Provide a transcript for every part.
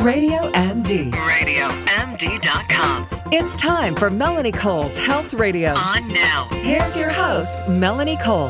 Radio MD. RadioMD.com. It's time for Melanie Cole's Health Radio. On now. Here's your host, Melanie Cole.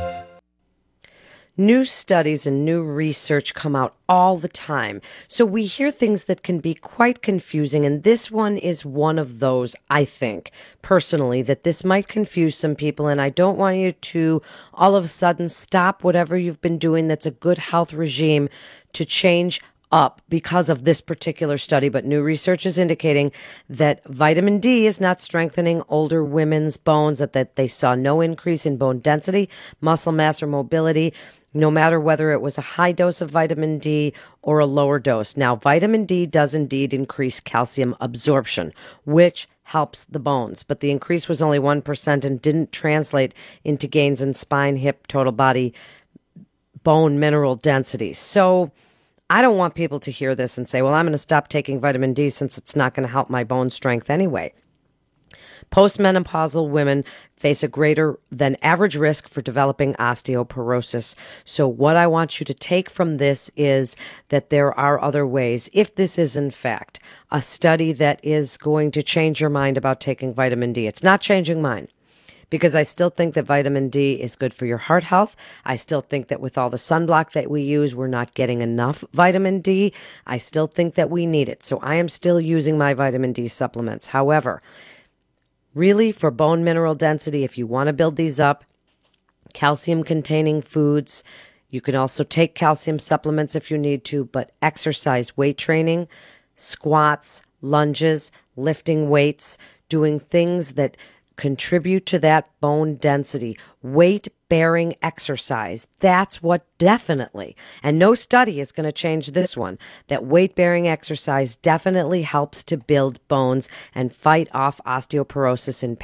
New studies and new research come out all the time. So we hear things that can be quite confusing, and this one is one of those, I think, personally, that this might confuse some people, and I don't want you to all of a sudden stop whatever you've been doing that's a good health regime to change up because of this particular study, but new research is indicating that vitamin D is not strengthening older women's bones, that they saw no increase in bone density, muscle mass, or mobility, no matter whether it was a high dose of vitamin D or a lower dose. Now, vitamin D does indeed increase calcium absorption, which helps the bones, but the increase was only 1% and didn't translate into gains in spine, hip, total body, bone mineral density. So I don't want people to hear this and say, well, I'm going to stop taking vitamin D since it's not going to help my bone strength anyway. Postmenopausal women face a greater than average risk for developing osteoporosis. So what I want you to take from this is that there are other ways. If this is, in fact, a study that is going to change your mind about taking vitamin D, it's not changing mine. Because I still think that vitamin D is good for your heart health. I still think that with all the sunblock that we use, we're not getting enough vitamin D. I still think that we need it. So I am still using my vitamin D supplements. However, really for bone mineral density, if you want to build these up, calcium-containing foods, you can also take calcium supplements if you need to, but exercise, weight training, squats, lunges, lifting weights, doing things that contribute to that bone density, weight-bearing exercise. That's what definitely, and no study is going to change this one, that weight-bearing exercise definitely helps to build bones and fight off osteoporosis in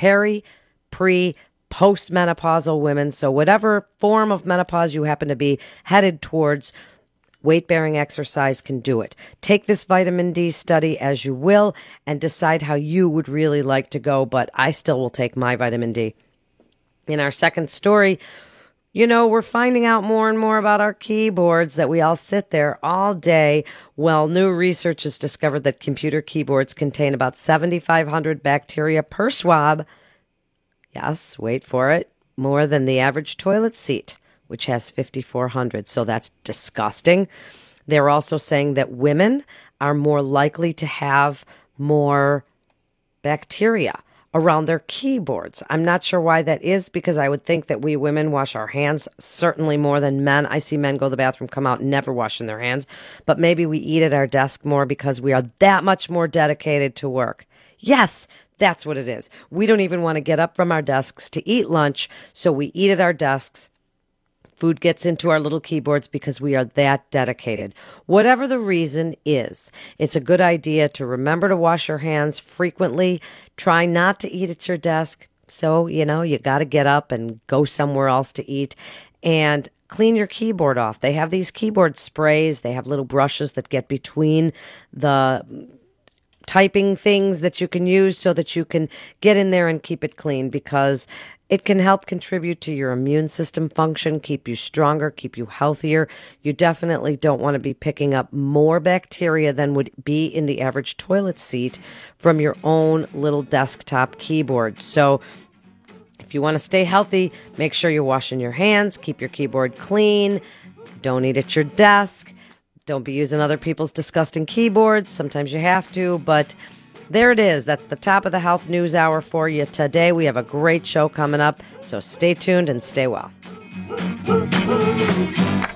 post-menopausal women. So whatever form of menopause you happen to be headed towards, weight-bearing exercise can do it. Take this vitamin D study as you will and decide how you would really like to go, but I still will take my vitamin D. In our second story, we're finding out more and more about our keyboards, that we all sit there all day. Well, new research has discovered that computer keyboards contain about 7,500 bacteria per swab. Yes, wait for it, more than the average toilet seat, which has 5,400. So that's disgusting. They're also saying that women are more likely to have more bacteria around their keyboards. I'm not sure why that is, because I would think that we women wash our hands certainly more than men. I see men go to the bathroom, come out, never washing their hands. But maybe we eat at our desk more because we are that much more dedicated to work. Yes, that's what it is. We don't even want to get up from our desks to eat lunch, so we eat at our desks. Food gets into our little keyboards because we are that dedicated. Whatever the reason is, it's a good idea to remember to wash your hands frequently. Try not to eat at your desk. So, you got to get up and go somewhere else to eat. And clean your keyboard off. They have these keyboard sprays. They have little brushes that get between the typing things that you can use so that you can get in there and keep it clean, because it can help contribute to your immune system function, keep you stronger, keep you healthier. You definitely don't want to be picking up more bacteria than would be in the average toilet seat from your own little desktop keyboard. So if you want to stay healthy, make sure you're washing your hands, keep your keyboard clean, don't eat at your desk, don't be using other people's disgusting keyboards. Sometimes you have to, but there it is. That's the top of the health news hour for you today. We have a great show coming up, so stay tuned and stay well.